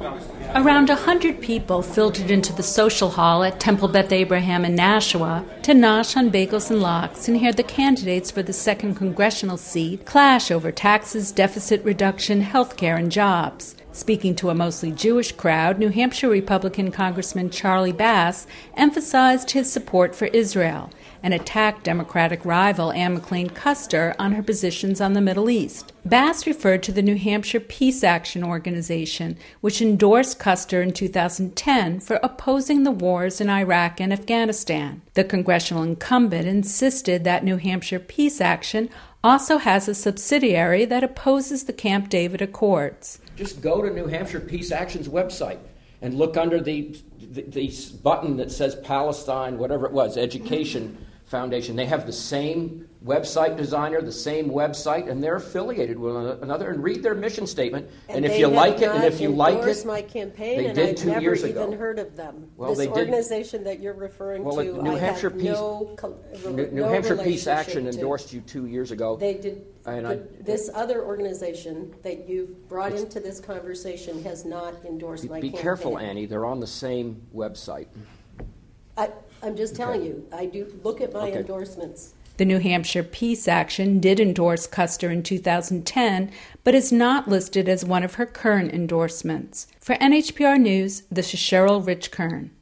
Around 100 people filtered into the social hall at Temple Beth Abraham in Nashua to nosh on bagels and lox and hear the candidates for the 2nd congressional seat clash over taxes, deficit reduction, health care, and jobs. Speaking to a mostly Jewish crowd, New Hampshire Republican Congressman Charlie Bass emphasized his support for Israel and attacked Democratic rival Ann McLean Custer on her positions on the Middle East. Bass referred to the New Hampshire Peace Action Organization, which endorsed Custer in 2010 for opposing the wars in Iraq and Afghanistan. The congressional incumbent insisted that New Hampshire Peace Action also has a subsidiary that opposes the Camp David Accords. Just go to New Hampshire Peace Action's website and look under the button that says Palestine, whatever it was, Education Foundation. They have the same website designer, the same website, and they're affiliated with another. And read their mission statement. And if you like it, and if you like it, my campaign, they did 2 years ago. I've never even heard of them. Well, this organization that you're referring to, New Hampshire New Hampshire Peace Action endorsed you 2 years ago. They did. This other organization that you've brought into this conversation has not endorsed my campaign. Be careful, Annie. They're on the same website. I'm just telling you. I do look at my endorsements. The New Hampshire Peace Action did endorse Custer in 2010, but is not listed as one of her current endorsements. For NHPR News, this is Cheryl Rich Kern.